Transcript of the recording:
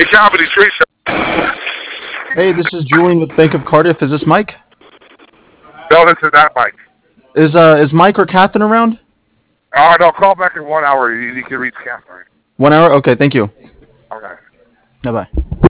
Comedy Street Show. Hey, this is Julian with Bank of Cardiff. Is this Mike? No, this is not Mike. Is Mike or Catherine around? No, call back in 1 hour. You can reach Catherine. 1 hour? Okay, thank you. Okay. Bye bye.